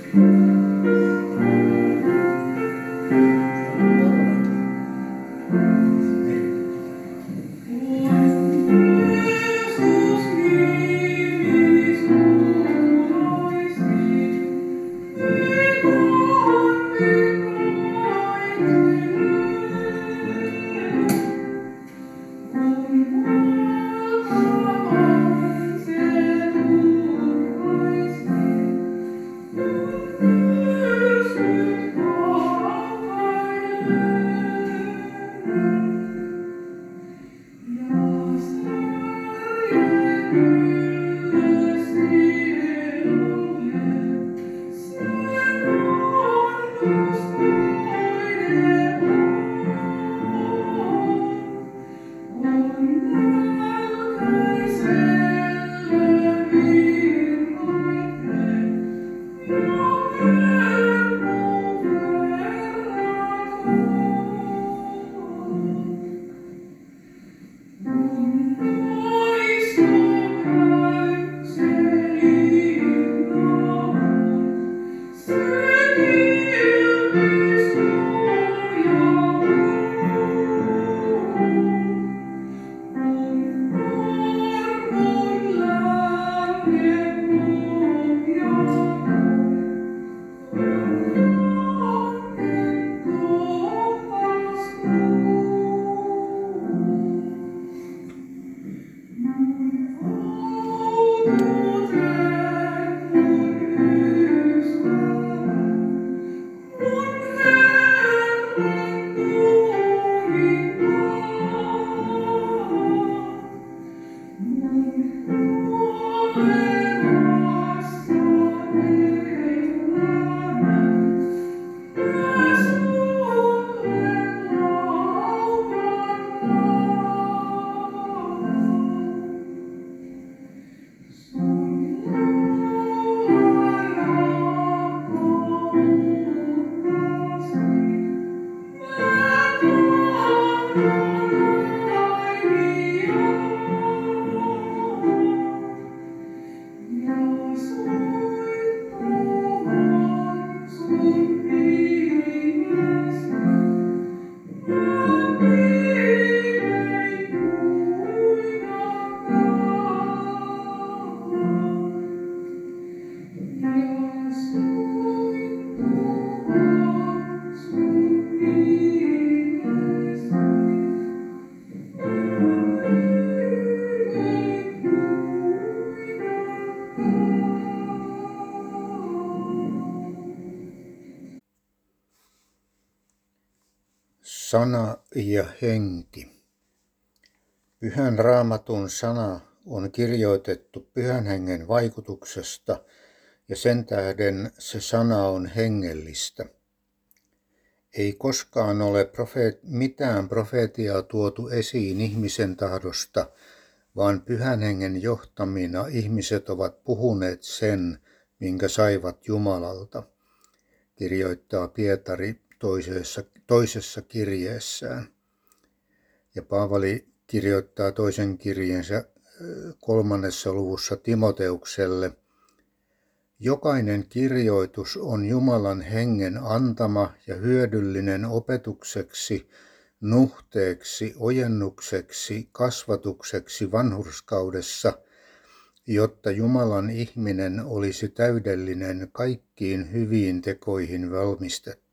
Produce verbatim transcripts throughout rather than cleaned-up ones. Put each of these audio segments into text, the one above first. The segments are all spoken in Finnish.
Sana ja henki. Pyhän Raamatun sana on kirjoitettu Pyhän Hengen vaikutuksesta ja sen tähden se sana on hengellistä. Ei koskaan ole profeet, mitään profeetiaa tuotu esiin ihmisen tahdosta, vaan Pyhän Hengen johtamina ihmiset ovat puhuneet sen, minkä saivat Jumalalta, kirjoittaa Pietari toisessa, toisessa kirjeessään. Ja Paavali kirjoittaa toisen kirjeensä kolmannessa luvussa Timoteukselle: jokainen kirjoitus on Jumalan hengen antama ja hyödyllinen opetukseksi, nuhteeksi, ojennukseksi, kasvatukseksi vanhurskaudessa, jotta Jumalan ihminen olisi täydellinen, kaikkiin hyviin tekoihin valmistettu.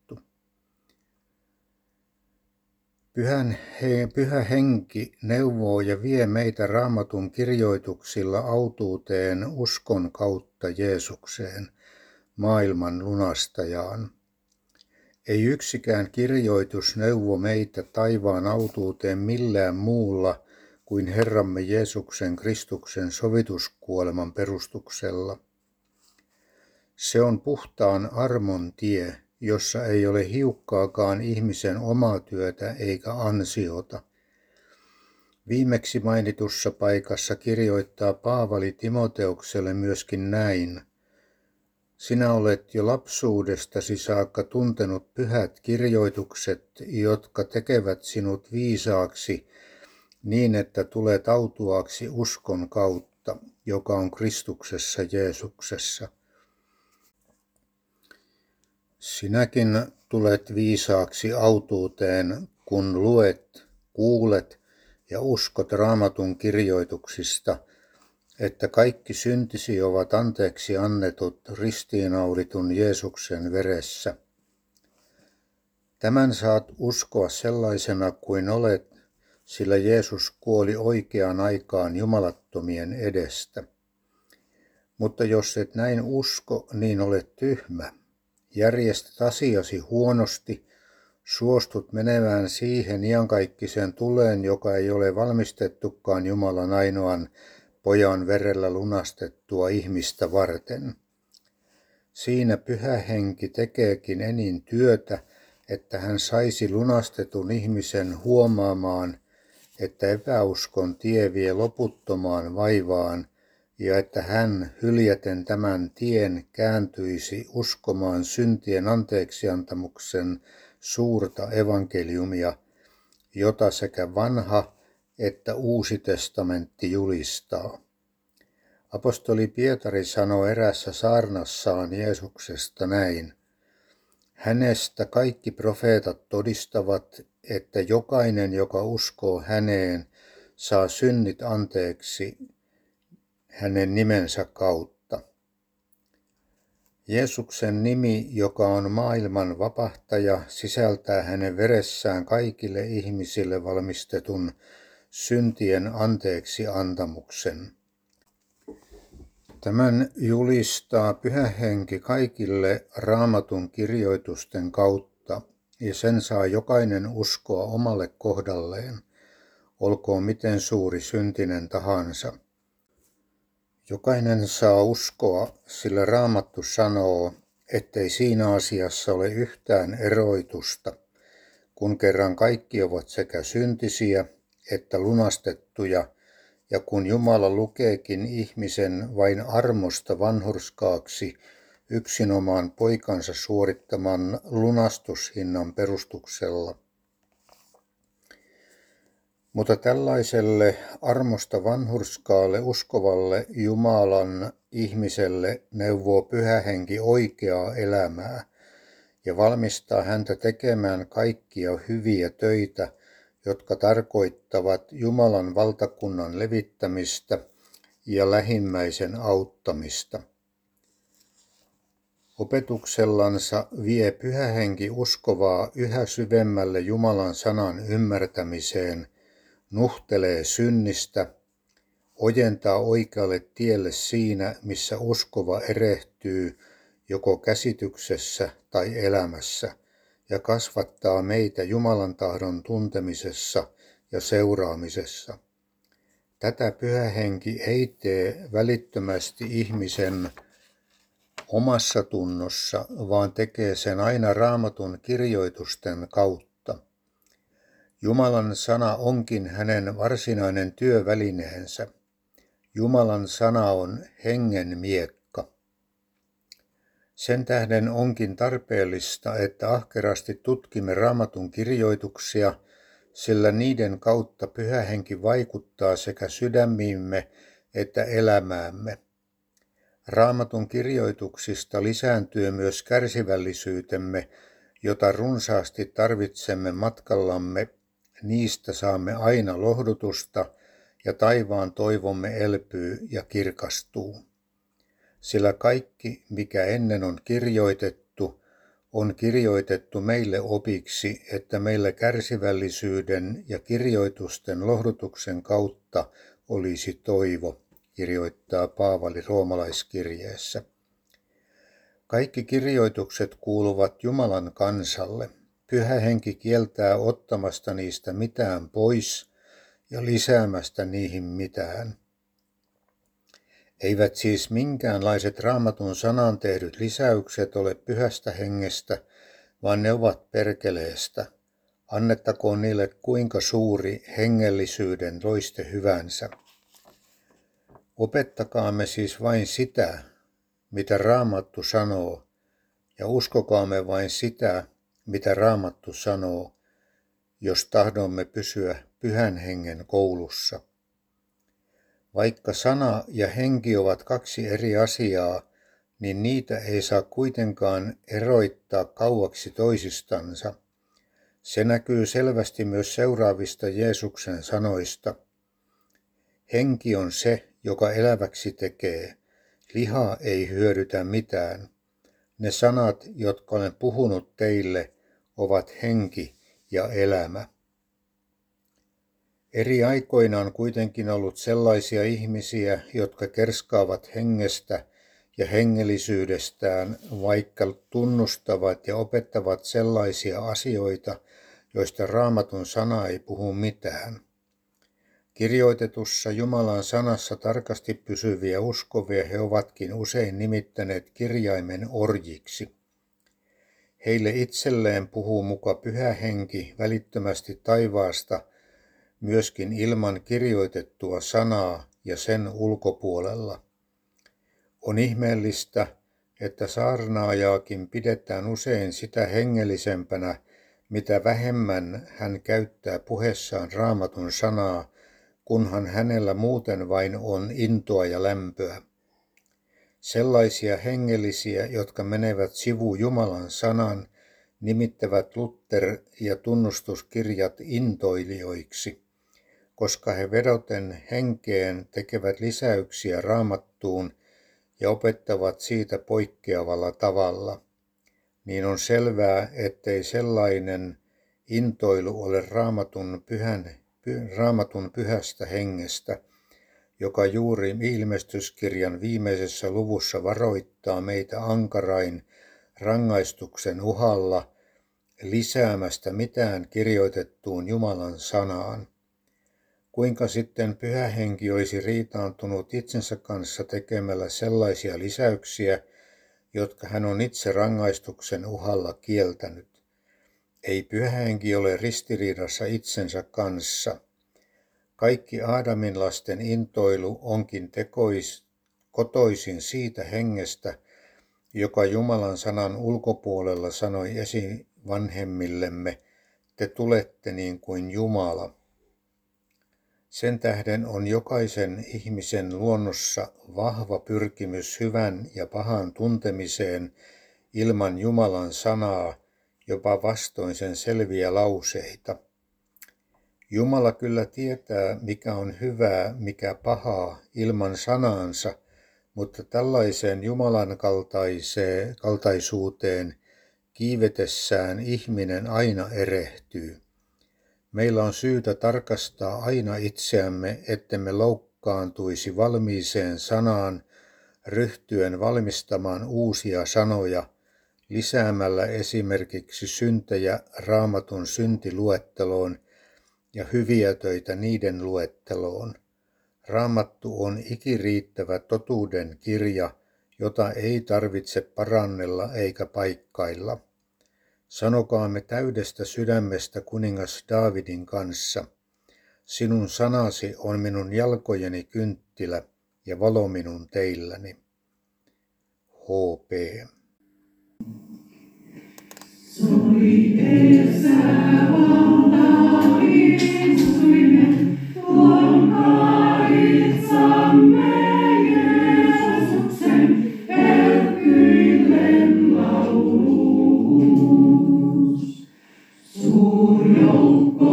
Pyhän he, Pyhä Henki neuvoo ja vie meitä Raamatun kirjoituksilla autuuteen uskon kautta Jeesukseen, maailman lunastajaan. Ei yksikään kirjoitus neuvo meitä taivaan autuuteen millään muulla kuin Herramme Jeesuksen Kristuksen sovituskuoleman perustuksella. Se on puhtaan armon tie, jossa ei ole hiukkaakaan ihmisen omaa työtä eikä ansiota. Viimeksi mainitussa paikassa kirjoittaa Paavali Timoteukselle myöskin näin: sinä olet jo lapsuudestasi saakka tuntenut pyhät kirjoitukset, jotka tekevät sinut viisaaksi niin, että tulet autuaaksi uskon kautta, joka on Kristuksessa Jeesuksessa. Sinäkin tulet viisaaksi autuuteen, kun luet, kuulet ja uskot Raamatun kirjoituksista, että kaikki syntisi ovat anteeksi annetut ristiinnaulitun Jeesuksen veressä. Tämän saat uskoa sellaisena kuin olet, sillä Jeesus kuoli oikeaan aikaan jumalattomien edestä. Mutta jos et näin usko, niin olet tyhmä. Järjestät asiasi huonosti, suostut menemään siihen iankaikkiseen tuleen, joka ei ole valmistettukaan Jumalan ainoan pojan verellä lunastettua ihmistä varten. Siinä Pyhä Henki tekeekin enin työtä, että hän saisi lunastetun ihmisen huomaamaan, että epäuskon tie vie loputtomaan vaivaan, ja että hän hyljäten tämän tien kääntyisi uskomaan syntien anteeksiantamuksen suurta evankeliumia, jota sekä vanha että uusi testamentti julistaa. Apostoli Pietari sanoi erässä saarnassaan Jeesuksesta näin: hänestä kaikki profeetat todistavat, että jokainen, joka uskoo häneen, saa synnit anteeksi hänen nimensä kautta. Jeesuksen nimi, joka on maailman vapahtaja, sisältää hänen veressään kaikille ihmisille valmistetun syntien anteeksi antamuksen. Tämän julistaa Pyhä Henki kaikille Raamatun kirjoitusten kautta, ja sen saa jokainen uskoa omalle kohdalleen, olkoon miten suuri syntinen tahansa. Jokainen saa uskoa, sillä Raamattu sanoo, ettei siinä asiassa ole yhtään eroitusta, kun kerran kaikki ovat sekä syntisiä että lunastettuja, ja kun Jumala lukeekin ihmisen vain armosta vanhurskaaksi yksinomaan poikansa suorittaman lunastushinnan perustuksella. Mutta tällaiselle armosta vanhurskaalle uskovalle Jumalan ihmiselle neuvoo Pyhä Henki oikeaa elämää ja valmistaa häntä tekemään kaikkia hyviä töitä, jotka tarkoittavat Jumalan valtakunnan levittämistä ja lähimmäisen auttamista. Opetuksellansa vie Pyhä Henki uskovaa yhä syvemmälle Jumalan sanan ymmärtämiseen, nuhtelee synnistä, ojentaa oikealle tielle siinä, missä uskova erehtyy joko käsityksessä tai elämässä, ja kasvattaa meitä Jumalan tahdon tuntemisessa ja seuraamisessa. Tätä Pyhä Henki ei tee välittömästi ihmisen omassa tunnossa, vaan tekee sen aina Raamatun kirjoitusten kautta. Jumalan sana onkin hänen varsinainen työvälineensä. Jumalan sana on hengen miekka. Sen tähden onkin tarpeellista, että ahkerasti tutkimme Raamatun kirjoituksia, sillä niiden kautta Pyhä Henki vaikuttaa sekä sydämiimme että elämäämme. Raamatun kirjoituksista lisääntyy myös kärsivällisyytemme, jota runsaasti tarvitsemme matkallamme. Niistä saamme aina lohdutusta ja taivaan toivomme elpyy ja kirkastuu. Sillä kaikki, mikä ennen on kirjoitettu, on kirjoitettu meille opiksi, että meillä kärsivällisyyden ja kirjoitusten lohdutuksen kautta olisi toivo, kirjoittaa Paavali roomalaiskirjeessä. Kaikki kirjoitukset kuuluvat Jumalan kansalle. Pyhä Henki kieltää ottamasta niistä mitään pois ja lisäämästä niihin mitään. Eivät siis minkäänlaiset Raamatun sanaan tehdyt lisäykset ole Pyhästä Hengestä, vaan ne ovat perkeleestä. Annettakoon niille kuinka suuri hengellisyyden loiste hyvänsä. Opettakaamme siis vain sitä, mitä Raamattu sanoo, ja uskokaamme vain sitä, mitä Raamattu sanoo, jos tahdomme pysyä Pyhän Hengen koulussa. Vaikka sana ja henki ovat kaksi eri asiaa, niin niitä ei saa kuitenkaan eroittaa kauaksi toisistansa. Se näkyy selvästi myös seuraavista Jeesuksen sanoista. Henki on se, joka eläväksi tekee. Liha ei hyödytä mitään. Ne sanat, jotka olen puhunut teille, ovat henki ja elämä. Eri aikoina on kuitenkin ollut sellaisia ihmisiä, jotka kerskaavat hengestä ja hengellisyydestään, vaikka tunnustavat ja opettavat sellaisia asioita, joista Raamatun sana ei puhu mitään. Kirjoitetussa Jumalan sanassa tarkasti pysyviä uskovia he ovatkin usein nimittäneet kirjaimen orjiksi. Heille itselleen puhuu muka Pyhä Henki välittömästi taivaasta, myöskin ilman kirjoitettua sanaa ja sen ulkopuolella. On ihmeellistä, että saarnaajaakin pidetään usein sitä hengellisempänä, mitä vähemmän hän käyttää puheessaan Raamatun sanaa, kunhan hänellä muuten vain on intoa ja lämpöä. Sellaisia hengellisiä, jotka menevät sivu Jumalan sanan, nimittävät Luther ja tunnustuskirjat intoilijoiksi, koska he vedoten henkeen tekevät lisäyksiä Raamattuun ja opettavat siitä poikkeavalla tavalla, niin on selvää, ettei sellainen intoilu ole Raamatun, pyhän, py, Raamatun pyhästä hengestä, joka juuri ilmestyskirjan viimeisessä luvussa varoittaa meitä ankarain rangaistuksen uhalla lisäämästä mitään kirjoitettuun Jumalan sanaan. Kuinka sitten Pyhä Henki olisi riitaantunut itsensä kanssa tekemällä sellaisia lisäyksiä, jotka hän on itse rangaistuksen uhalla kieltänyt? Ei Pyhä Henki ole ristiriidassa itsensä kanssa. Kaikki Aadamin lasten intoilu onkin tekois, kotoisin siitä hengestä, joka Jumalan sanan ulkopuolella sanoi esivanhemmillemme, te tulette niin kuin Jumala. Sen tähden on jokaisen ihmisen luonnossa vahva pyrkimys hyvän ja pahan tuntemiseen ilman Jumalan sanaa, jopa vastoin sen selviä lauseita. Jumala kyllä tietää, mikä on hyvää, mikä pahaa ilman sanaansa, mutta tällaiseen Jumalan kaltaiseen, kaltaisuuteen kiivetessään ihminen aina erehtyy. Meillä on syytä tarkastaa aina itseämme, ettemme loukkaantuisi valmiiseen sanaan, ryhtyen valmistamaan uusia sanoja, lisäämällä esimerkiksi syntejä Raamatun syntiluetteloon ja hyviä töitä niiden luetteloon. Raamattu on ikiriittävä totuuden kirja, jota ei tarvitse parannella eikä paikkailla. Sanokaamme täydestä sydämestä kuningas Daavidin kanssa. Sinun sanasi on minun jalkojeni kynttilä ja valo minun teilläni. H P. Soi edessä valta istuimen, tuon karitsamme Jeesuksen, elpyillen laulus. Suur joukko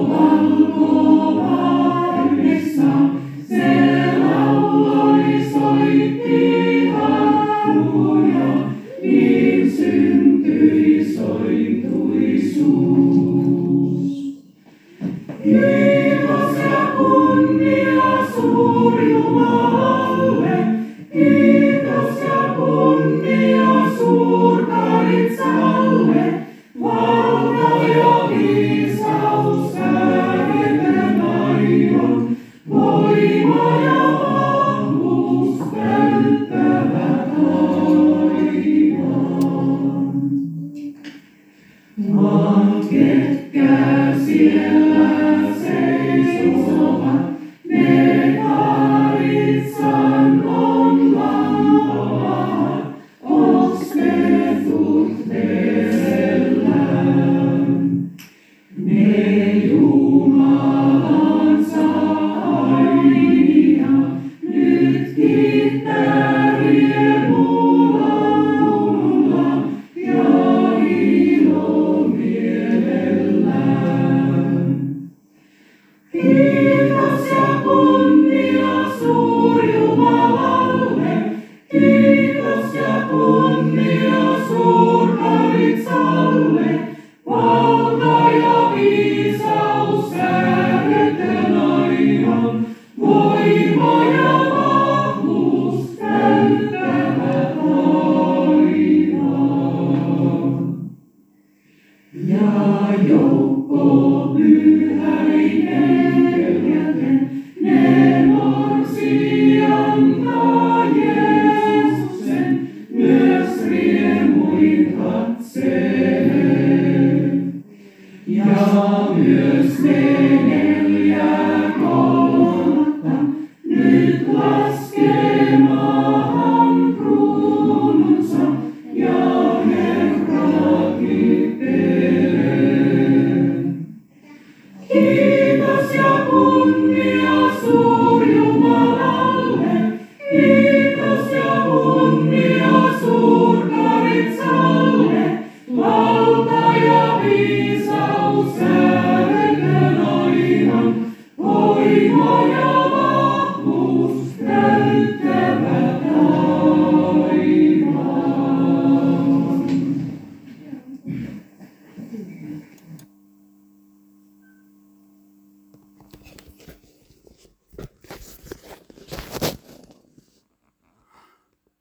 valkovarnissa, se lauloi soitti harruja, niin syntyi sointuisuus. Kiitos ja kunnia suur Jumalalle, kiitos ja kunnia suur karitsalle, valta ja viisaus ääretön aion, voima ja vahvuus täyttävät taivaan. Maat, ketkä siellä seisovat, ne karitsan on lampaat, ostetut verellään. Ne Jumalansa ainia nyt kiittää riemulla. seisovat.